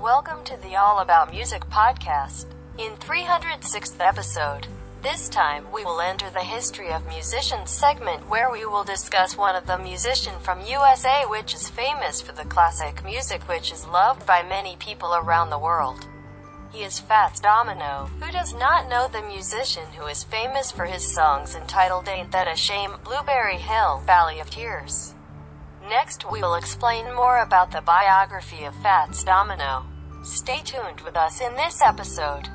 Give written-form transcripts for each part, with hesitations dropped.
Welcome to the All About Music podcast. In 306th episode, this time we will enter the History of Musicians segment where we will discuss one of the musician from USA which is famous for the classic music which is loved by many people around the world. He is Fats Domino. Who does not know the musician who is famous for his songs entitled Ain't That a Shame, Blueberry Hill, Valley of Tears? Next we will explain more about the biography of Fats Domino. Stay tuned with us in this episode.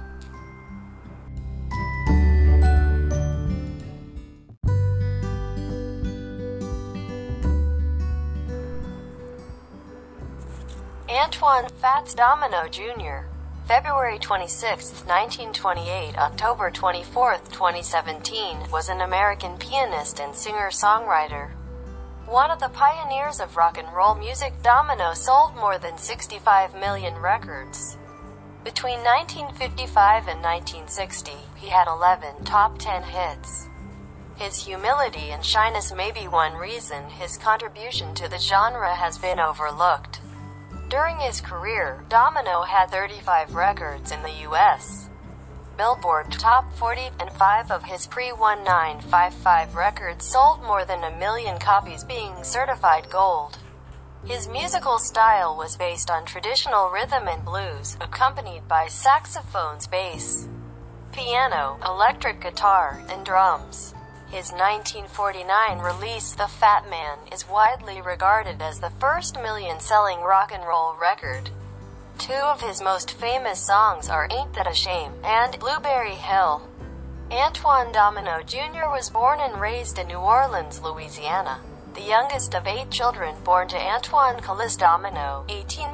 Antoine Fats Domino Jr. February 26, 1928, October 24, 2017, was an American pianist and singer-songwriter. One of the pioneers of rock and roll music, Domino sold more than 65 million records. Between 1955 and 1960, he had 11 top 10 hits. His humility and shyness may be one reason his contribution to the genre has been overlooked. During his career, Domino had 35 records in the U.S. Billboard Top 40, and 5 of his pre-1955 records sold more than 1 million copies, being certified gold. His musical style was based on traditional rhythm and blues, accompanied by saxophones, bass, piano, electric guitar, and drums. His 1949 release, The Fat Man, is widely regarded as the first million-selling rock and roll record. Two of his most famous songs are Ain't That a Shame and Blueberry Hill. Antoine Domino Jr. was born and raised in New Orleans, Louisiana. The youngest of 8 children born to Antoine Callis Domino,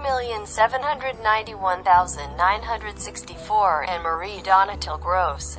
18,791,964, and Marie Donatille Gross,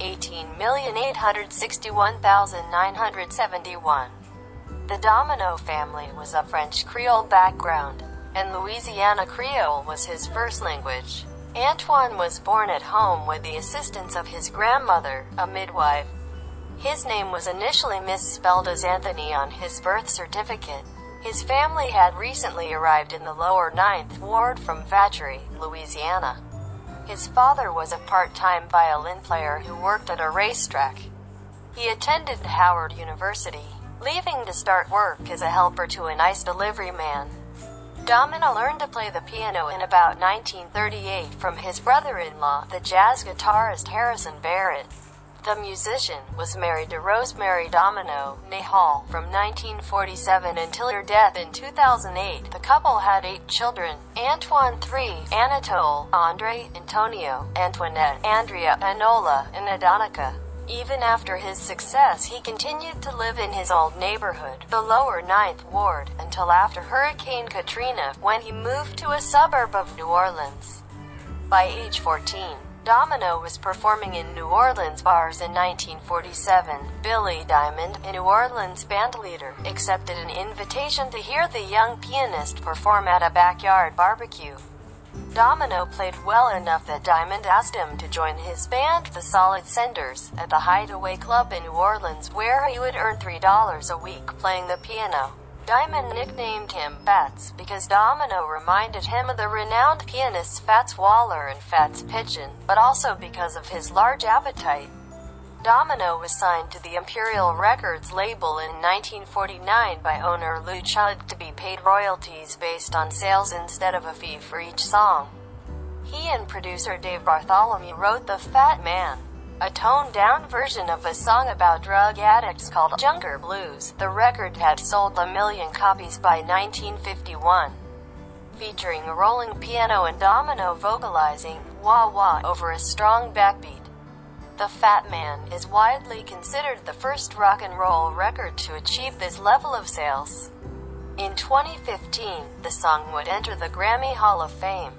18,861,971. The Domino family was of French Creole background, and Louisiana Creole was his first language. Antoine was born at home with the assistance of his grandmother, a midwife. His name was initially misspelled as Anthony on his birth certificate. His family had recently arrived in the lower 9th Ward from Vacherie, Louisiana. His father was a part-time violin player who worked at a racetrack. He attended Howard University, leaving to start work as a helper to an ice delivery man. Domino learned to play the piano in about 1938 from his brother-in-law, the jazz guitarist Harrison Barrett. The musician was married to Rosemary Domino, née Hall, from 1947 until her death in 2008. The couple had 8 children: Antoine 3, Anatole, Andre, Antonio, Antoinette, Andrea, Enola, and Adonica. Even after his success, he continued to live in his old neighborhood, the lower 9th Ward, until after Hurricane Katrina, when he moved to a suburb of New Orleans. By age 14, Domino was performing in New Orleans bars. In 1947, Billy Diamond, a New Orleans bandleader, accepted an invitation to hear the young pianist perform at a backyard barbecue. Domino played well enough that Diamond asked him to join his band, the Solid Senders, at the Hideaway Club in New Orleans, where he would earn $3 a week playing the piano. Diamond nicknamed him Fats because Domino reminded him of the renowned pianists Fats Waller and Fats Pigeon, but also because of his large appetite. Domino was signed to the Imperial Records label in 1949 by owner Lou Chug to be paid royalties based on sales instead of a fee for each song. He and producer Dave Bartholomew wrote The Fat Man, a toned-down version of a song about drug addicts called Junker Blues. The record had sold 1 million copies by 1951, featuring a rolling piano and Domino vocalizing "wah wah" over a strong backbeat. The Fat Man is widely considered the first rock and roll record to achieve this level of sales. In 2015, the song would enter the Grammy Hall of Fame.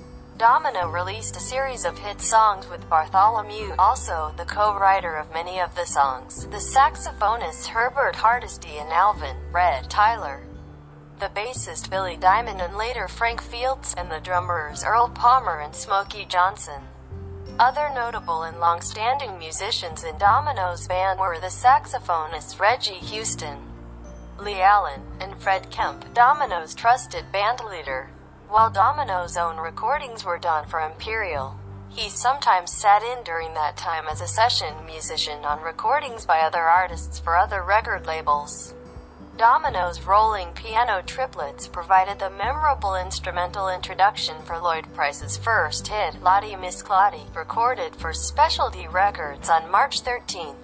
Domino released a series of hit songs with Bartholomew, also the co-writer of many of the songs, the saxophonists Herbert Hardesty and Alvin "Red" Tyler, the bassist Billy Diamond and later Frank Fields, and the drummers Earl Palmer and Smokey Johnson. Other notable and long-standing musicians in Domino's band were the saxophonists Reggie Houston, Lee Allen, and Fred Kemp, Domino's trusted bandleader. while Domino's own recordings were done for Imperial. He sometimes sat in during that time as a session musician on recordings by other artists for other record labels. Domino's rolling piano triplets provided the memorable instrumental introduction for Lloyd Price's first hit, Lottie Miss Claudie, recorded for Specialty Records on March 13,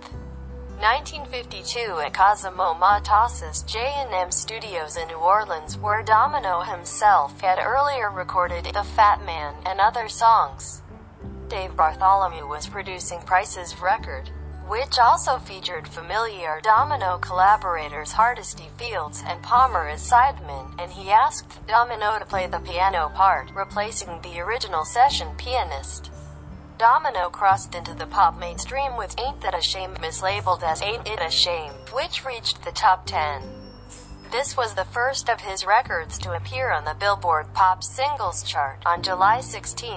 1952 at Cosimo Matas's J&M Studios in New Orleans, where Domino himself had earlier recorded The Fat Man and other songs. Dave Bartholomew was producing Price's record, which also featured familiar Domino collaborators Hardesty Fields and Palmer as sidemen, and he asked Domino to play the piano part, replacing the original session pianist. Domino crossed into the pop mainstream with Ain't That a Shame, mislabeled as Ain't It a Shame, which reached the top 10. This was the first of his records to appear on the Billboard Pop Singles chart on July 16,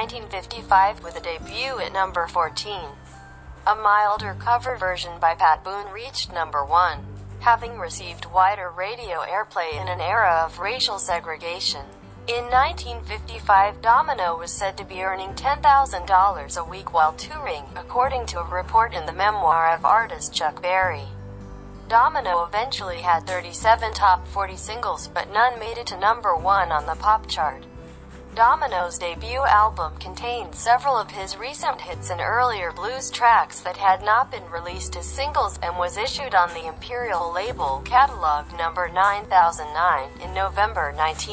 1955, with a debut at number 14. A milder cover version by Pat Boone reached number 1, having received wider radio airplay in an era of racial segregation. In 1955, Domino was said to be earning $10,000 a week while touring, according to a report in the memoir of artist Chuck Berry. Domino eventually had 37 top 40 singles, but none made it to number 1 on the pop chart. Domino's debut album contained several of his recent hits and earlier blues tracks that had not been released as singles, and was issued on the Imperial label catalog number 9009 in November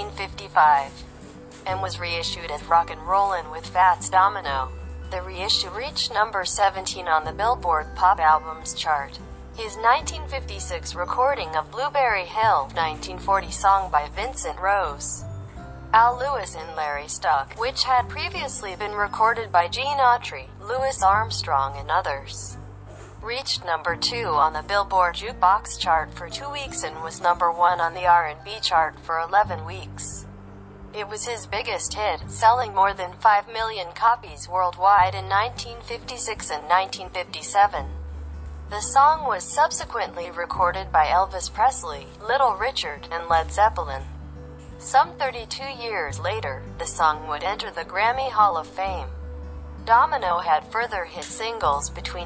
1955, and was reissued as Rockin' Rollin' with Fats Domino. The reissue reached number 17 on the Billboard Pop Albums chart. His 1956 recording of Blueberry Hill, 1940 song by Vincent Rose, Al Lewis and Larry Stuck, which had previously been recorded by Gene Autry, Louis Armstrong and others, reached number 2 on the Billboard Jukebox chart for 2 weeks and was number 1 on the R&B chart for 11 weeks. It was his biggest hit, selling more than 5 million copies worldwide in 1956 and 1957. The song was subsequently recorded by Elvis Presley, Little Richard, and Led Zeppelin. Some 32 years later, the song would enter the Grammy Hall of Fame. Domino had further hit singles between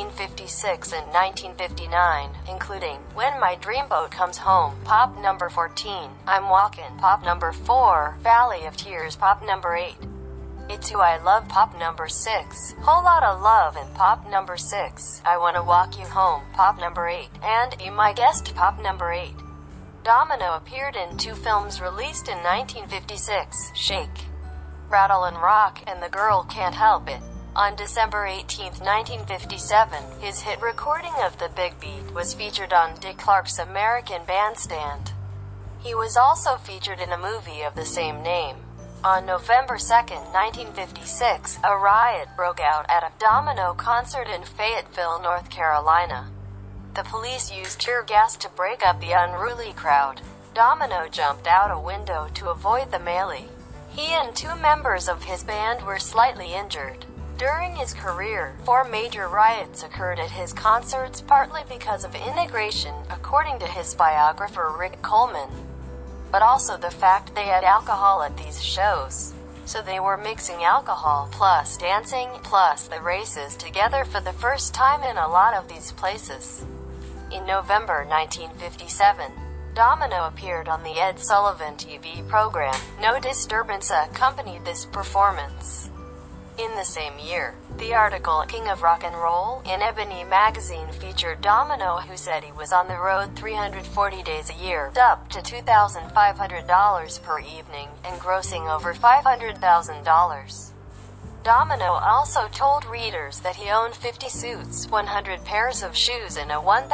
1956 and 1959, including When My Dreamboat Comes Home, pop number 14, I'm Walkin', pop number 4, Valley of Tears, pop number 8, It's You I Love, pop number 6, Whole Lotta Love, and pop number 6, I Wanna Walk You Home, pop number 8, and Be My Guest, pop number 8. Domino appeared in 2 films released in 1956, Shake, Rattle and Rock, and The Girl Can't Help It. On December 18, 1957, his hit recording of The Big Beat was featured on Dick Clark's American Bandstand. He was also featured in a movie of the same name. On November 2, 1956, a riot broke out at a Domino concert in Fayetteville, North Carolina. The police used tear gas to break up the unruly crowd. Domino jumped out a window to avoid the melee. He and 2 members of his band were slightly injured. During his career, 4 major riots occurred at his concerts, partly because of integration, according to his biographer Rick Coleman, but also the fact they had alcohol at these shows. So they were mixing alcohol plus dancing plus the races together for the first time in a lot of these places. In November 1957, Domino appeared on the Ed Sullivan TV program, No Disturbance accompanied this performance. In the same year, the article King of Rock and Roll in Ebony magazine featured Domino, who said he was on the road 340 days a year, up to $2,500 per evening, and grossing over $500,000. Domino also told readers that he owned 50 suits, 100 pairs of shoes, and a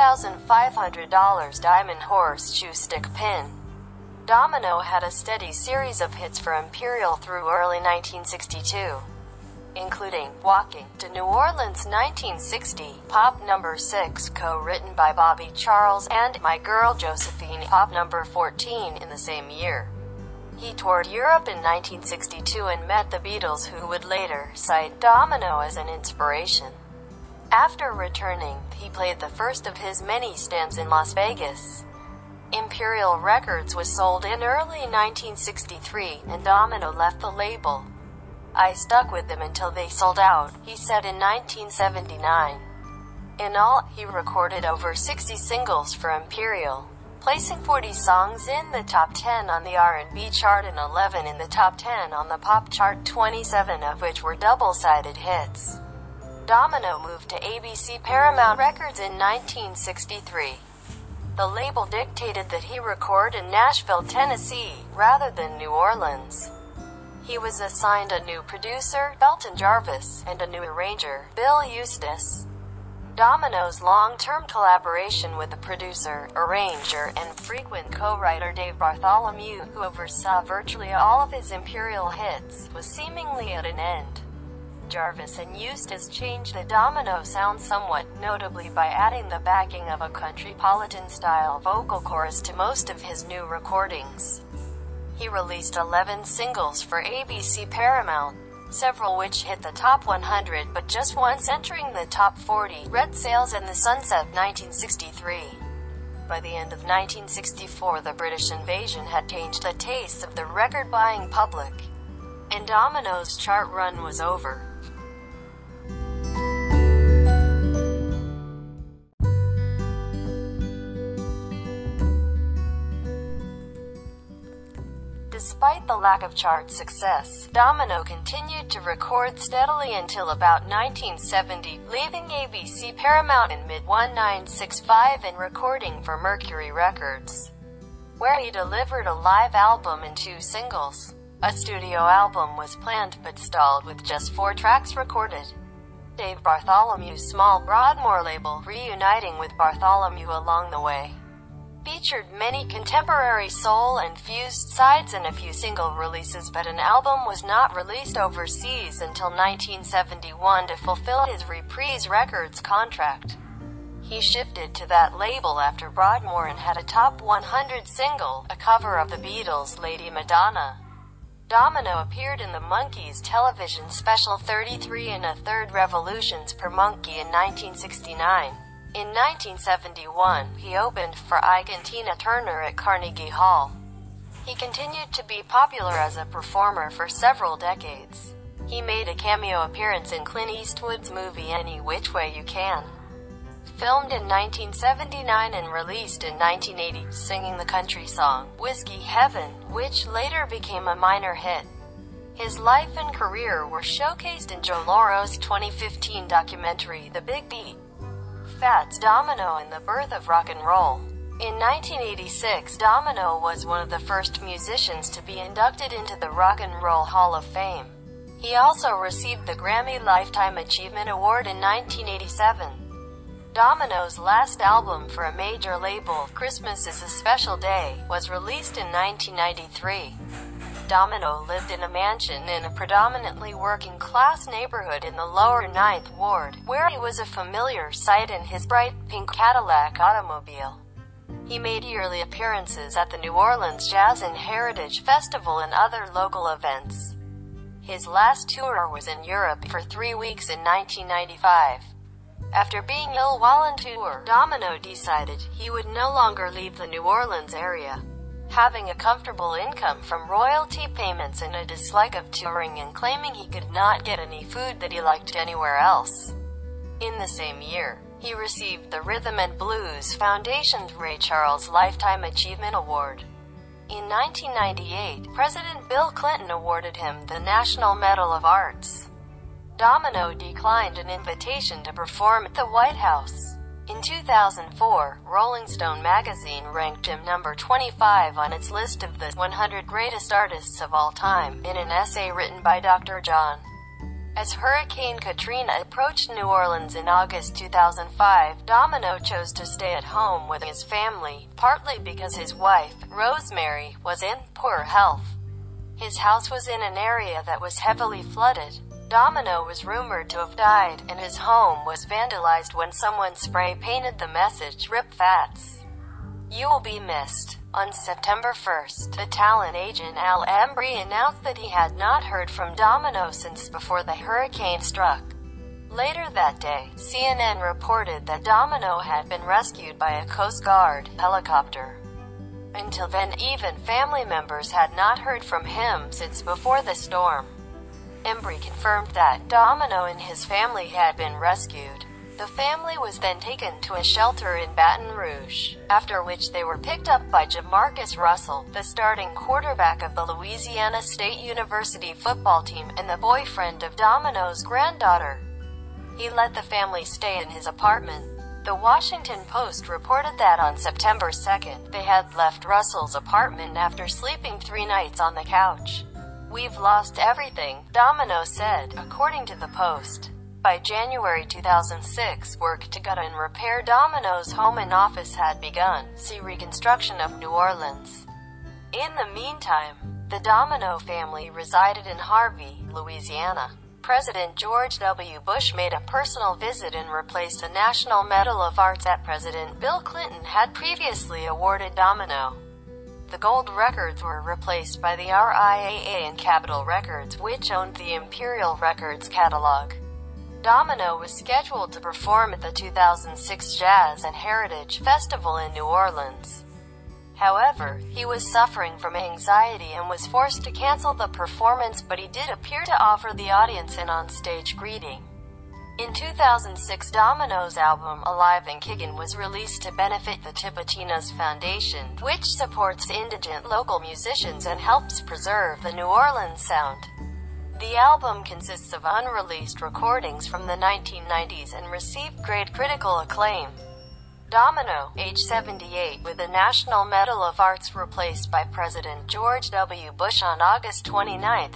$1,500 diamond horseshoe stick pin. Domino had a steady series of hits for Imperial through early 1962, including Walking to New Orleans 1960, pop number 6, co-written by Bobby Charles, and My Girl Josephine, pop number 14 in the same year. He toured Europe in 1962 and met the Beatles, who would later cite Domino as an inspiration. After returning, he played the first of his many stints in Las Vegas. Imperial Imperial Records was sold in early 1963, and Domino left the label. "I stuck with them until they sold out," he said in 1979. In all, he recorded over 60 singles for Imperial, placing 40 songs in the top 10 on the R&B chart and 11 in the top 10 on the pop chart, 27 of which were double-sided hits. Domino moved to ABC Paramount Records in 1963. The label dictated that he record in Nashville, Tennessee, rather than New Orleans. He was assigned a new producer, Belton Jarvis, and a new arranger, Bill Eustace. Domino's long-term collaboration with the producer, arranger, and frequent co-writer Dave Bartholomew, who oversaw virtually all of his Imperial hits, was seemingly at an end. Jarvis and Eustace changed the Domino sound somewhat, notably by adding the backing of a countrypolitan-style vocal chorus to most of his new recordings. He released 11 singles for ABC Paramount, several which hit the top 100 but just once entering the top 40, Red Sails and The Sunset, 1963. By the end of 1964, the British invasion had changed the tastes of the record-buying public, and Domino's chart run was over. Despite the lack of chart success, Domino continued to record steadily until about 1970, leaving ABC Paramount in mid-1965 and recording for Mercury Records, where he delivered a live album and 2 singles. A studio album was planned but stalled with just 4 tracks recorded. Dave Bartholomew's small Broadmoor label, reuniting with Bartholomew along the way, featured many contemporary soul and fused sides and a few single releases, but an album was not released overseas until 1971 to fulfill his Reprise Records contract. He shifted to that label after Broadmoor and had a top 100 single, a cover of the Beatles' Lady Madonna. Domino appeared in the Monkees television special 33 1/3 Revolutions per Monkey in 1969. In 1971, he opened for Ike and Tina Turner at Carnegie Hall. He continued to be popular as a performer for several decades. He made a cameo appearance in Clint Eastwood's movie Any Which Way You Can, filmed in 1979 and released in 1980, singing the country song, Whiskey Heaven, which later became a minor hit. His life and career were showcased in Joe Loro's 2015 documentary, The Big Beat: Fats Domino and the Birth of Rock and Roll. In 1986, Domino was one of the first musicians to be inducted into the Rock and Roll Hall of Fame. He also received the Grammy Lifetime Achievement Award in 1987. Domino's last album for a major label, Christmas Is a Special Day, was released in 1993. Domino lived in a mansion in a predominantly working-class neighborhood in the lower 9th Ward, where he was a familiar sight in his bright pink Cadillac automobile. He made yearly appearances at the New Orleans Jazz and Heritage Festival and other local events. His last tour was in Europe for 3 weeks in 1995. After being ill while on tour, Domino decided he would no longer leave the New Orleans area, having a comfortable income from royalty payments and a dislike of touring, and claiming he could not get any food that he liked anywhere else. In the same year, he received the Rhythm and Blues Foundation's Ray Charles Lifetime Achievement Award. In 1998, President Bill Clinton awarded him the National Medal of Arts. Domino declined an invitation to perform at the White House. In 2004, Rolling Stone magazine ranked him number 25 on its list of the 100 greatest artists of all time, in an essay written by Dr. John. As Hurricane Katrina approached New Orleans in August 2005, Domino chose to stay at home with his family, partly because his wife, Rosemary, was in poor health. His house was in an area that was heavily flooded. Domino was rumored to have died, and his home was vandalized when someone spray-painted the message, "Rip Fats. You will be missed." On September 1st, the talent agent Al Embry announced that he had not heard from Domino since before the hurricane struck. Later that day, CNN reported that Domino had been rescued by a Coast Guard helicopter. Until then, even family members had not heard from him since before the storm. Embry confirmed that Domino and his family had been rescued. The family was then taken to a shelter in Baton Rouge, after which they were picked up by Jamarcus Russell, the starting quarterback of the Louisiana State University football team and the boyfriend of Domino's granddaughter. He let the family stay in his apartment. The Washington Post reported that on September 2nd, they had left Russell's apartment after sleeping 3 nights on the couch. "We've lost everything," Domino said, according to the Post. By January 2006, work to gut and repair Domino's home and office had begun. See Reconstruction of New Orleans. In the meantime, the Domino family resided in Harvey, Louisiana. President George W. Bush made a personal visit and replaced a National Medal of Arts that President Bill Clinton had previously awarded Domino. The gold records were replaced by the RIAA and Capitol Records, which owned the Imperial Records catalog. Domino was scheduled to perform at the 2006 Jazz and Heritage Festival in New Orleans. However, he was suffering from anxiety and was forced to cancel the performance, but he did appear to offer the audience an on-stage greeting. In 2006, Domino's album Alive and Kickin' was released to benefit the Tipitinas Foundation, which supports indigent local musicians and helps preserve the New Orleans sound. The album consists of unreleased recordings from the 1990s and received great critical acclaim. Domino, age 78, with the National Medal of Arts, replaced by President George W. Bush on August 29,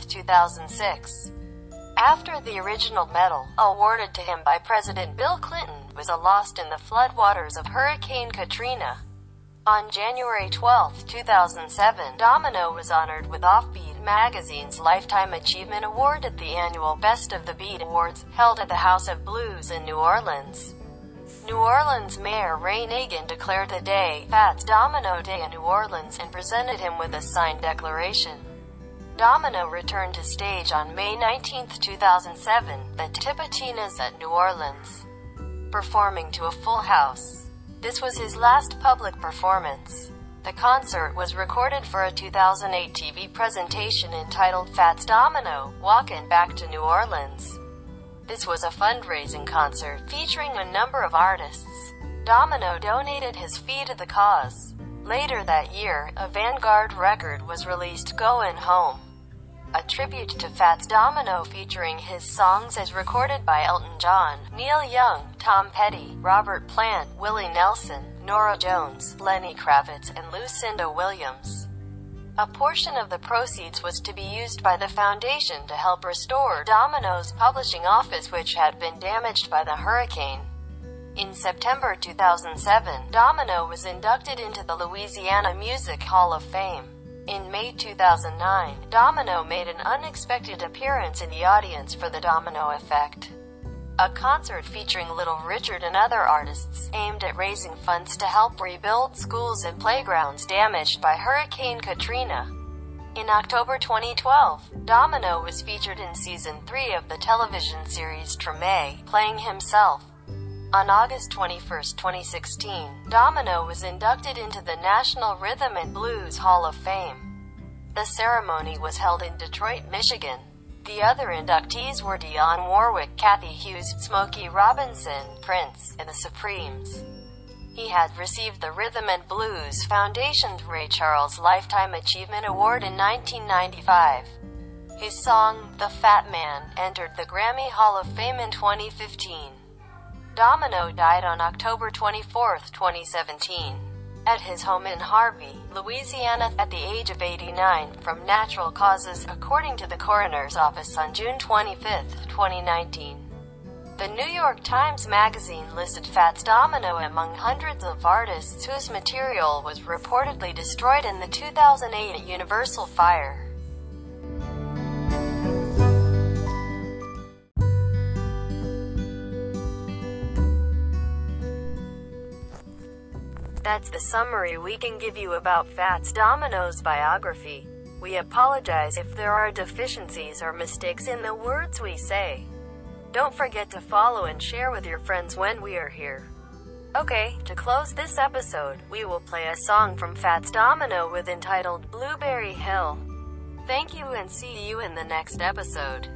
2006. After the original medal, awarded to him by President Bill Clinton, was lost in the floodwaters of Hurricane Katrina. On January 12, 2007, Domino was honored with Offbeat magazine's Lifetime Achievement Award at the annual Best of the Beat Awards, held at the House of Blues in New Orleans. New Orleans Mayor Ray Nagin declared the day Fats Domino Day in New Orleans and presented him with a signed declaration. Domino returned to stage on May 19, 2007, the Tipitinas at New Orleans, performing to a full house. This was his last public performance. The concert was recorded for a 2008 TV presentation entitled Fats Domino, Walkin' Back to New Orleans. This was a fundraising concert featuring a number of artists. Domino donated his fee to the cause. Later that year, a Vanguard record was released, Goin' Home, a tribute to Fats Domino featuring his songs as recorded by Elton John, Neil Young, Tom Petty, Robert Plant, Willie Nelson, Norah Jones, Lenny Kravitz, and Lucinda Williams. A portion of the proceeds was to be used by the foundation to help restore Domino's publishing office, which had been damaged by the hurricane. In September 2007, Domino was inducted into the Louisiana Music Hall of Fame. In May 2009, Domino made an unexpected appearance in the audience for The Domino Effect, a concert featuring Little Richard and other artists, aimed at raising funds to help rebuild schools and playgrounds damaged by Hurricane Katrina. In October 2012, Domino was featured in Season 3 of the television series Treme, playing himself. On August 21, 2016, Domino was inducted into the National Rhythm and Blues Hall of Fame. The ceremony was held in Detroit, Michigan. The other inductees were Dionne Warwick, Kathy Hughes, Smokey Robinson, Prince, and the Supremes. He had received the Rhythm and Blues Foundation's Ray Charles Lifetime Achievement Award in 1995. His song, The Fat Man, entered the Grammy Hall of Fame in 2015. Domino died on October 24, 2017, at his home in Harvey, Louisiana, at the age of 89, from natural causes, according to the coroner's office on June 25, 2019. The New York Times Magazine listed Fats Domino among hundreds of artists whose material was reportedly destroyed in the 2008 Universal fire. That's the summary we can give you about Fats Domino's biography. We apologize if there are deficiencies or mistakes in the words we say. Don't forget to follow and share with your friends when we are here. Okay, to close this episode, we will play a song from Fats Domino with entitled Blueberry Hill. Thank you and see you in the next episode.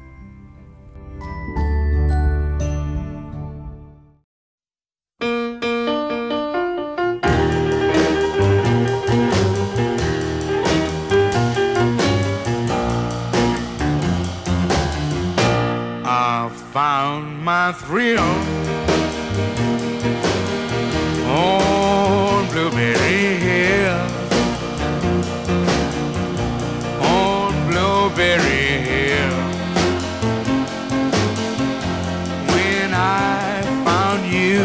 I found my thrill on Blueberry Hill, on Blueberry Hill. When I found you,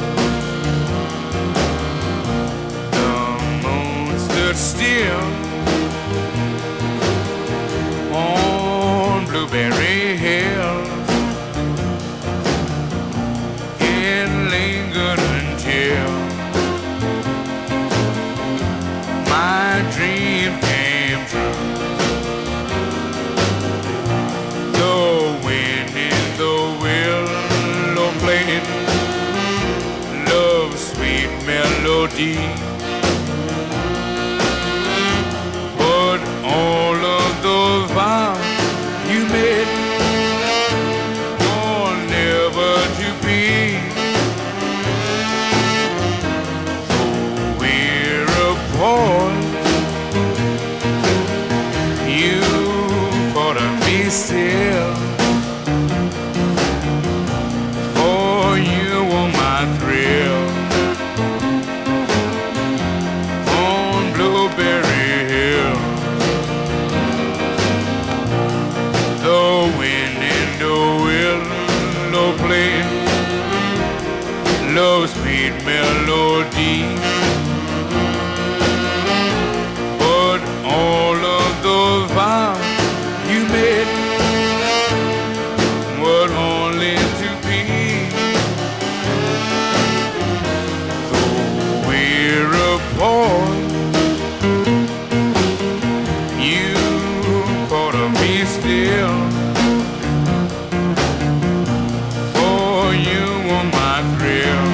the moon stood still on Blueberry Hill. It lingered until my dream came true. The wind in the willow played love's sweet melody, but all of those vows you made are never to be. So we're apart. You thought of me still, for you were my thrill on Blueberry Hill. The wind in the willow played love's sweet melody, but all of those vows you made were only to be. So we're apart. You thought of me still, for you were my thrill